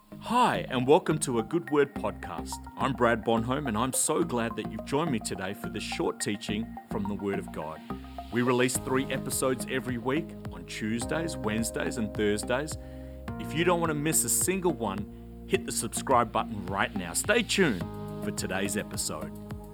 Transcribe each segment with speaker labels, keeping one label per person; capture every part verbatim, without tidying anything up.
Speaker 1: Hi, and welcome to a Good Word podcast. I'm Brad Bonholm, and I'm so glad that you've joined me today for this short teaching from the Word of God. We release three episodes every week on Tuesdays, Wednesdays, and Thursdays. If you don't want to miss a single one, hit the subscribe button right now. Stay tuned for today's episode.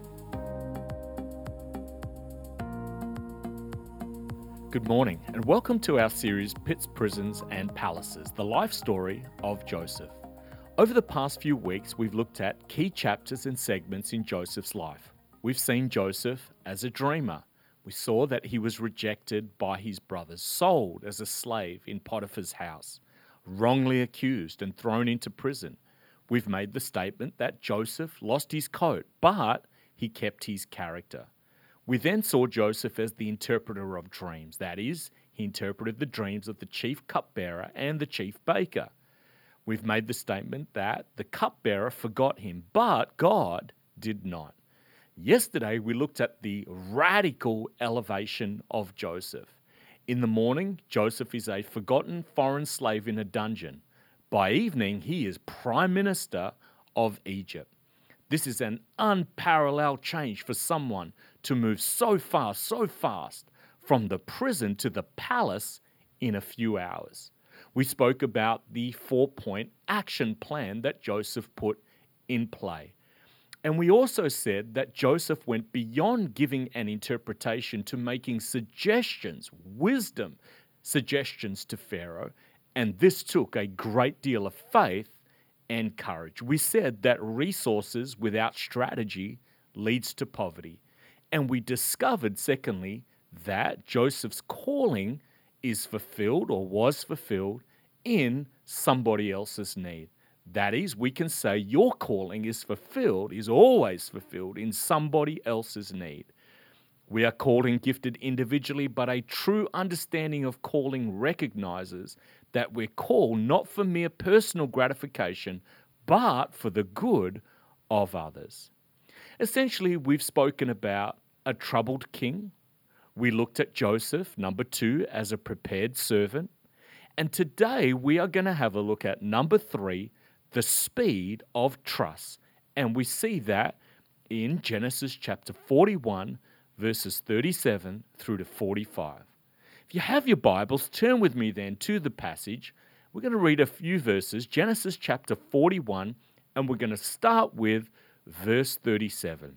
Speaker 1: Good morning, and welcome to our series Pits, Prisons, and Palaces, the life story of Joseph. Over the past few weeks, we've looked at key chapters and segments in Joseph's life. We've seen Joseph as a dreamer. We saw that he was rejected by his brothers, sold as a slave in Potiphar's house, wrongly accused and thrown into prison. We've made the statement that Joseph lost his coat, but he kept his character. We then saw Joseph as the interpreter of dreams. That is, he interpreted the dreams of the chief cupbearer and the chief baker. We've made the statement that the cupbearer forgot him, but God did not. Yesterday, we looked at the radical elevation of Joseph. In the morning, Joseph is a forgotten foreign slave in a dungeon. By evening, he is prime minister of Egypt. This is an unparalleled change for someone to move so fast, so fast, from the prison to the palace in a few hours. We spoke about the four-point action plan that Joseph put in play. And we also said that Joseph went beyond giving an interpretation to making suggestions, wisdom suggestions to Pharaoh, and this took a great deal of faith and courage. We said that resources without strategy leads to poverty. And we discovered, secondly, that Joseph's calling is fulfilled or was fulfilled in somebody else's need. That is, we can say your calling is fulfilled, is always fulfilled in somebody else's need. We are called and gifted individually, but a true understanding of calling recognizes that we're called not for mere personal gratification, but for the good of others. Essentially, we've spoken about a troubled king. We looked at Joseph, number two, as a prepared servant. And today we are going to have a look at number three, the speed of trust. And we see that in Genesis chapter forty-one, verses thirty-seven through to forty-five. If you have your Bibles, turn with me then to the passage. We're going to read a few verses, Genesis chapter forty-one, and we're going to start with verse thirty-seven.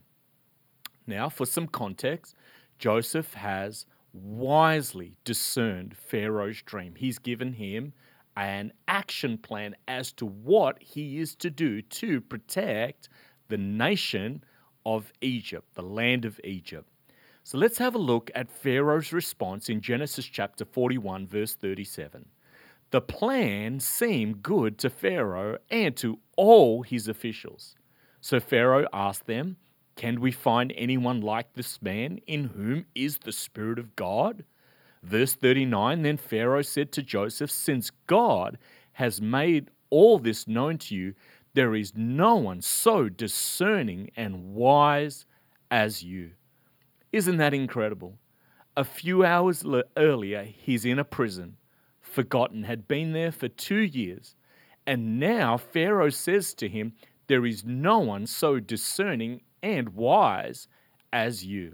Speaker 1: Now, for some context, Joseph has wisely discerned Pharaoh's dream. He's given him an action plan as to what he is to do to protect the nation of Egypt, the land of Egypt. So let's have a look at Pharaoh's response in Genesis chapter forty-one, verse thirty-seven. The plan seemed good to Pharaoh and to all his officials. So Pharaoh asked them, "Can we find anyone like this man in whom is the Spirit of God?" Verse thirty-nine, then Pharaoh said to Joseph, "Since God has made all this known to you, there is no one so discerning and wise as you." Isn't that incredible? A few hours earlier, he's in a prison, forgotten, had been there for two years. And now Pharaoh says to him, there is no one so discerning and wise as you.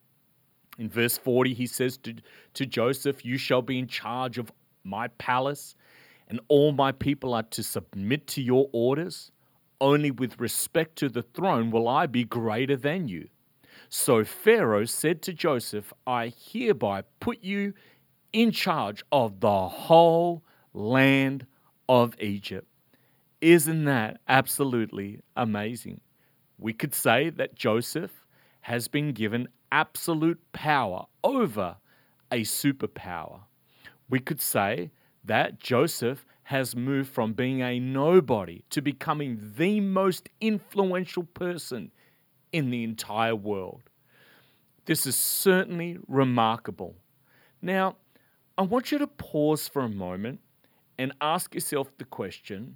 Speaker 1: In verse forty, he says to, to Joseph, "You shall be in charge of my palace, and all my people are to submit to your orders. Only with respect to the throne will I be greater than you." So Pharaoh said to Joseph, "I hereby put you in charge of the whole land of Egypt." Isn't that absolutely amazing? We could say that Joseph has been given absolute power over a superpower. We could say that Joseph has moved from being a nobody to becoming the most influential person in the entire world. This is certainly remarkable. Now, I want you to pause for a moment and ask yourself the question,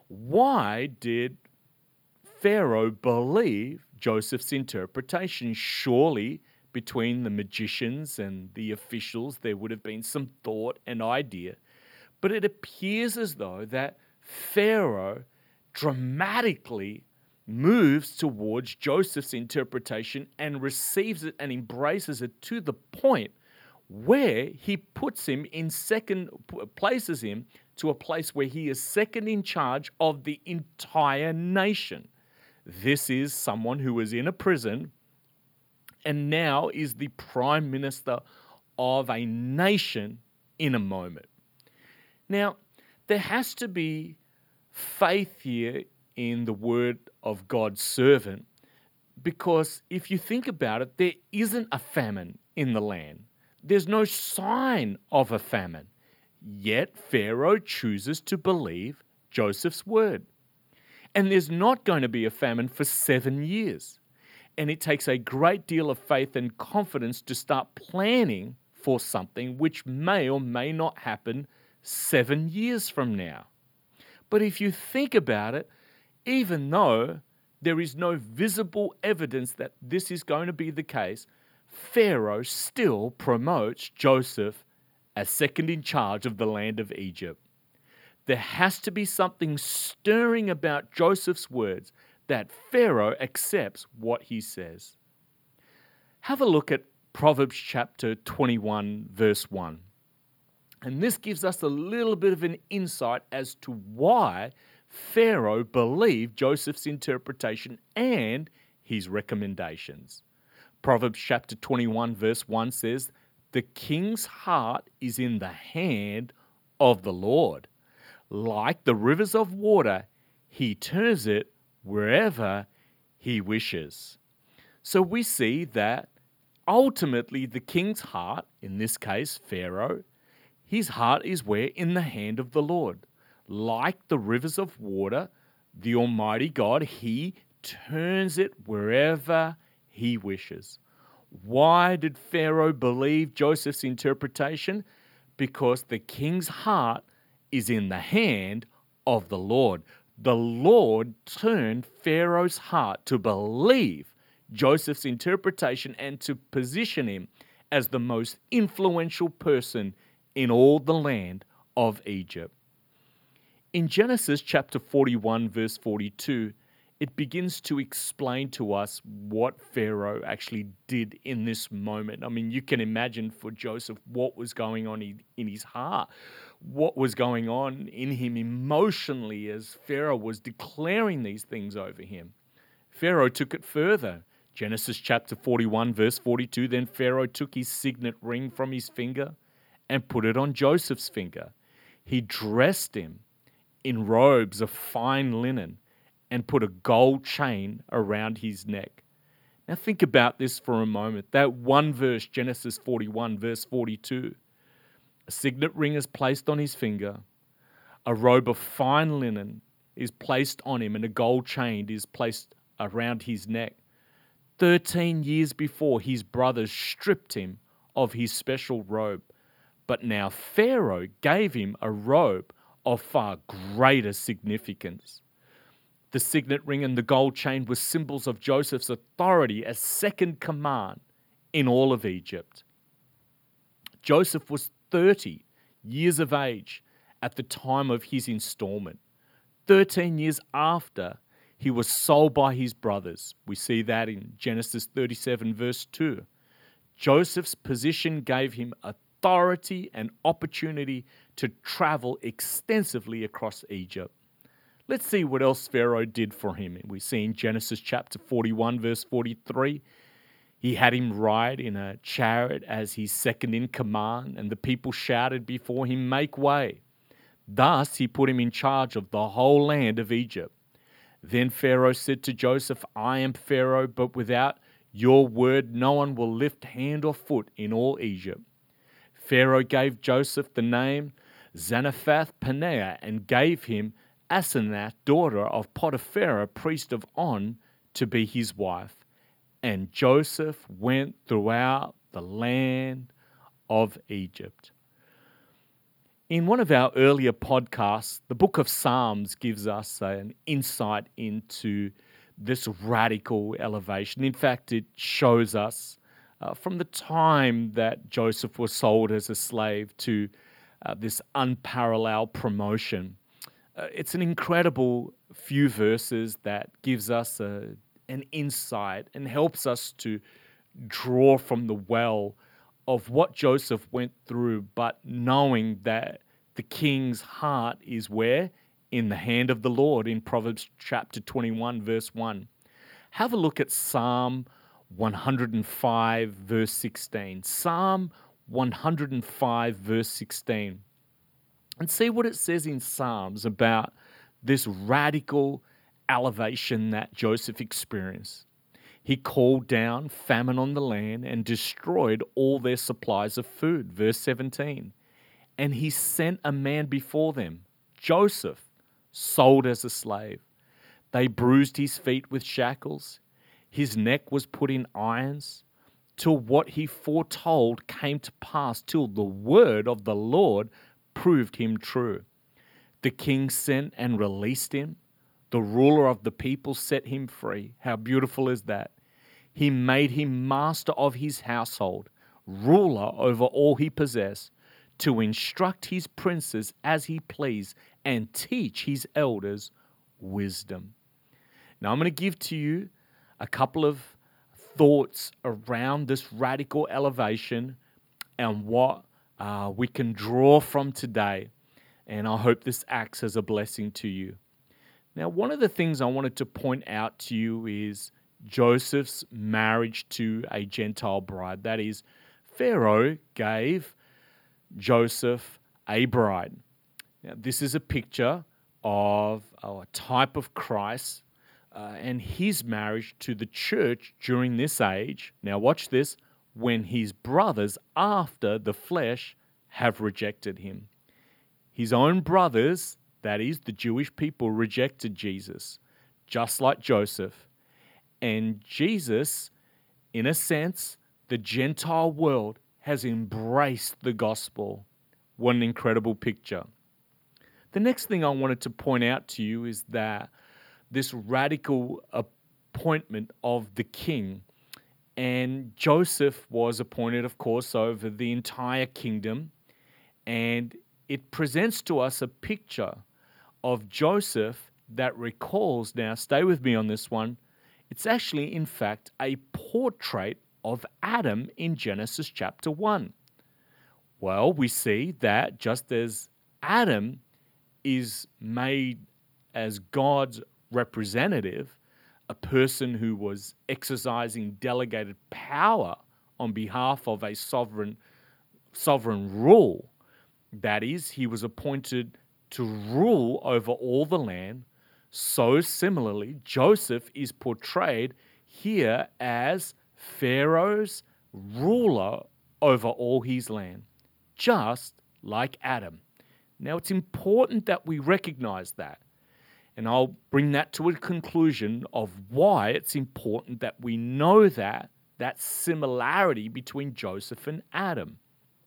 Speaker 1: why did Pharaoh believe Joseph's interpretation? Surely between the magicians and the officials there would have been some thought and idea. But it appears as though that Pharaoh dramatically moves towards Joseph's interpretation and receives it and embraces it to the point where he puts him in second, places him to a place where he is second in charge of the entire nation. This is someone who was in a prison and now is the prime minister of a nation in a moment. Now, there has to be faith here in the word of God's servant, because if you think about it, there isn't a famine in the land. There's no sign of a famine. Yet Pharaoh chooses to believe Joseph's word. And there's not going to be a famine for seven years. And it takes a great deal of faith and confidence to start planning for something which may or may not happen seven years from now. But if you think about it, even though there is no visible evidence that this is going to be the case, Pharaoh still promotes Joseph as second in charge of the land of Egypt. There has to be something stirring about Joseph's words that Pharaoh accepts what he says. Have a look at Proverbs chapter twenty-one, verse one. And this gives us a little bit of an insight as to why Pharaoh believed Joseph's interpretation and his recommendations. Proverbs chapter twenty-one, verse one says, "The king's heart is in the hand of the Lord. Like the rivers of water, he turns it wherever he wishes." So we see that ultimately the king's heart, in this case Pharaoh, his heart is where? In the hand of the Lord. Like the rivers of water, the Almighty God, he turns it wherever he wishes. Why did Pharaoh believe Joseph's interpretation? Because the king's heart is in the hand of the Lord. The Lord turned Pharaoh's heart to believe Joseph's interpretation and to position him as the most influential person in all the land of Egypt. In Genesis chapter forty-one, verse forty-two, it begins to explain to us what Pharaoh actually did in this moment. I mean, you can imagine for Joseph what was going on in his heart, what was going on in him emotionally as Pharaoh was declaring these things over him. Pharaoh took it further. Genesis chapter forty-one, verse forty-two, "Then Pharaoh took his signet ring from his finger and put it on Joseph's finger. He dressed him in robes of fine linen and put a gold chain around his neck." Now think about this for a moment. That one verse, Genesis forty-one, verse forty-two. A signet ring is placed on his finger. A robe of fine linen is placed on him, and a gold chain is placed around his neck. Thirteen years before, his brothers stripped him of his special robe. But now Pharaoh gave him a robe of far greater significance. The signet ring and the gold chain were symbols of Joseph's authority as second command in all of Egypt. Joseph was thirty years of age at the time of his installment. Thirteen years after, he was sold by his brothers. We see that in Genesis thirty-seven, verse two. Joseph's position gave him authority and opportunity to travel extensively across Egypt. Let's see what else Pharaoh did for him. We see in Genesis chapter forty-one, verse forty-three, he had him ride in a chariot as his second in command, and the people shouted before him, "Make way." Thus he put him in charge of the whole land of Egypt. Then Pharaoh said to Joseph, "I am Pharaoh, but without your word no one will lift hand or foot in all Egypt." Pharaoh gave Joseph the name Zaphenath-Paneah and gave him Asenath, daughter of Potiphar, priest of On, to be his wife. And Joseph went throughout the land of Egypt. In one of our earlier podcasts, the book of Psalms gives us an insight into this radical elevation. In fact, it shows us uh, from the time that Joseph was sold as a slave to uh, this unparalleled promotion. Uh, it's an incredible few verses that gives us a, an insight and helps us to draw from the well of what Joseph went through, but knowing that the king's heart is where? In the hand of the Lord, in Proverbs chapter twenty-one, verse one. Have a look at Psalm one hundred five, verse sixteen. Psalm one hundred five, verse sixteen. And see what it says in Psalms about this radical elevation that Joseph experienced. He called down famine on the land and destroyed all their supplies of food. Verse seventeen. And he sent a man before them, Joseph, sold as a slave. They bruised his feet with shackles. His neck was put in irons, till what he foretold came to pass, till the word of the Lord proved him true. The king sent and released him. The ruler of the people set him free. How beautiful is that? He made him master of his household, ruler over all he possessed, to instruct his princes as he pleased and teach his elders wisdom. Now I'm going to give to you a couple of thoughts around this radical elevation and what uh, we can draw from today. And I hope this acts as a blessing to you. Now, one of the things I wanted to point out to you is Joseph's marriage to a Gentile bride. That is, Pharaoh gave Joseph a bride. Now, this is a picture of oh, a type of Christ uh, and his marriage to the church during this age. Now, watch this. When his brothers after the flesh have rejected him. His own brothers, that is, the Jewish people, rejected Jesus, just like Joseph. And Jesus, in a sense, the Gentile world has embraced the gospel. What an incredible picture. The next thing I wanted to point out to you is that this radical appointment of the king, and Joseph was appointed, of course, over the entire kingdom, and it presents to us a picture of Joseph that recalls, now stay with me on this one, it's actually, in fact, a portrait of Adam in Genesis chapter one. Well, we see that just as Adam is made as God's representative, a person who was exercising delegated power on behalf of a sovereign sovereign rule, that is, he was appointed to rule over all the land. So similarly, Joseph is portrayed here as Pharaoh's ruler over all his land, just like Adam. Now, it's important that we recognize that. And I'll bring that to a conclusion of why it's important that we know that, that similarity between Joseph and Adam.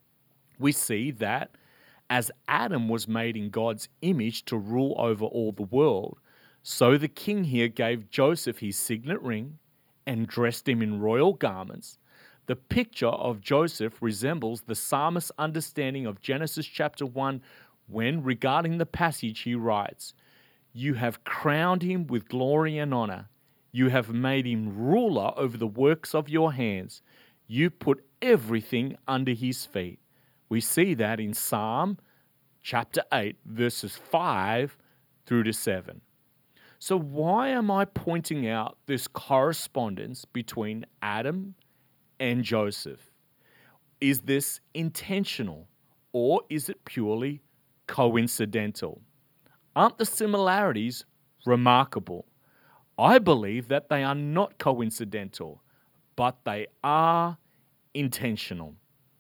Speaker 1: We see that as Adam was made in God's image to rule over all the world, so the king here gave Joseph his signet ring and dressed him in royal garments. The picture of Joseph resembles the psalmist's understanding of Genesis chapter one when, regarding the passage, he writes, "You have crowned him with glory and honor. You have made him ruler over the works of your hands. You put everything under his feet." We see that in Psalm chapter eight, verses five through to seven. So why am I pointing out this correspondence between Adam and Joseph? Is this intentional or is it purely coincidental? Aren't the similarities remarkable? I believe that they are not coincidental, but they are intentional.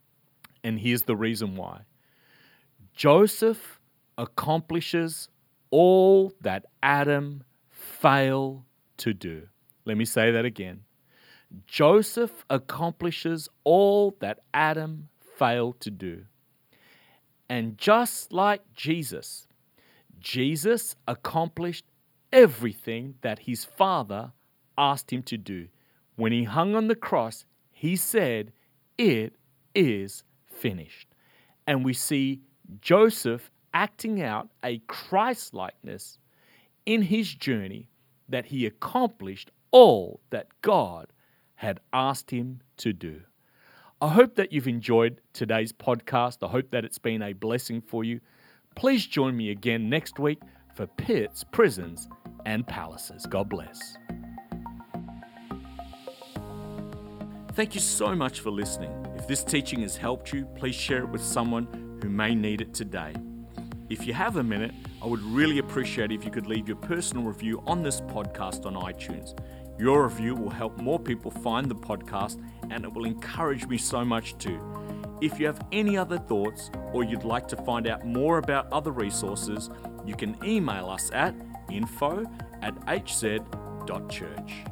Speaker 1: And here's the reason why. Joseph accomplishes all that Adam failed to do. Let me say that again. Joseph accomplishes all that Adam failed to do. And just like Jesus, Jesus accomplished everything that his Father asked him to do. When he hung on the cross, he said, "It is finished." And we see Joseph acting out a Christ-likeness in his journey that he accomplished all that God had asked him to do. I hope that you've enjoyed today's podcast. I hope that it's been a blessing for you. Please join me again next week for Pits, Prisons, and Palaces. God bless. Thank you so much for listening. If this teaching has helped you, please share it with someone who may need it today. If you have a minute, I would really appreciate it if you could leave your personal review on this podcast on iTunes. Your review will help more people find the podcast, and it will encourage me so much too. If you have any other thoughts or you'd like to find out more about other resources, you can email us at info at h z dot church.